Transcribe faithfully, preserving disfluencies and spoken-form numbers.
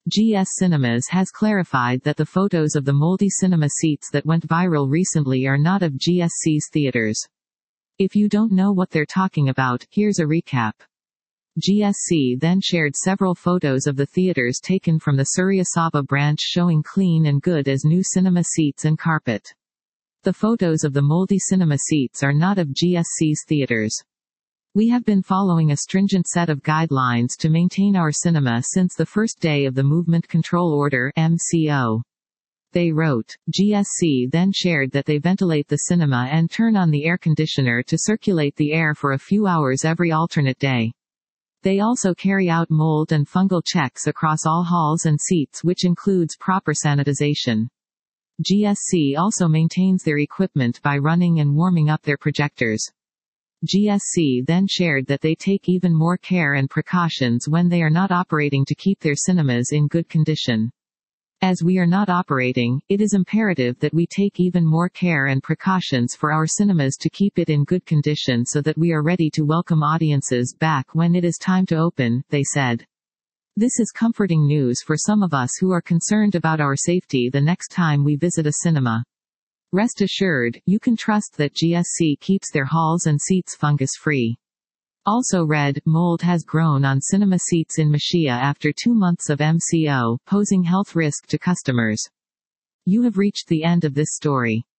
G S Cinemas has clarified that the photos of the moldy cinema seats that went viral recently are not of G S C's theaters. If you don't know what they're talking about, here's a recap. G S C then shared several photos of the theaters taken from the Surya Sabha branch showing clean and good as new cinema seats and carpet. The photos of the moldy cinema seats are not of G S C's theaters. We have been following a stringent set of guidelines to maintain our cinema since the first day of the Movement Control Order (M C O). They wrote. G S C then shared that they ventilate the cinema and turn on the air conditioner to circulate the air for a few hours every alternate day. They also carry out mold and fungal checks across all halls and seats, which includes proper sanitization. G S C also maintains their equipment by running and warming up their projectors. G S C then shared that they take even more care and precautions when they are not operating to keep their cinemas in good condition. As we are not operating, it is imperative that we take even more care and precautions for our cinemas to keep it in good condition so that we are ready to welcome audiences back when it is time to open, they said. This is comforting news for some of us who are concerned about our safety the next time we visit a cinema. Rest assured, you can trust that G S C keeps their halls and seats fungus-free. Also read, mold has grown on cinema seats in Mashia after two months of M C O, posing health risk to customers. You have reached the end of this story.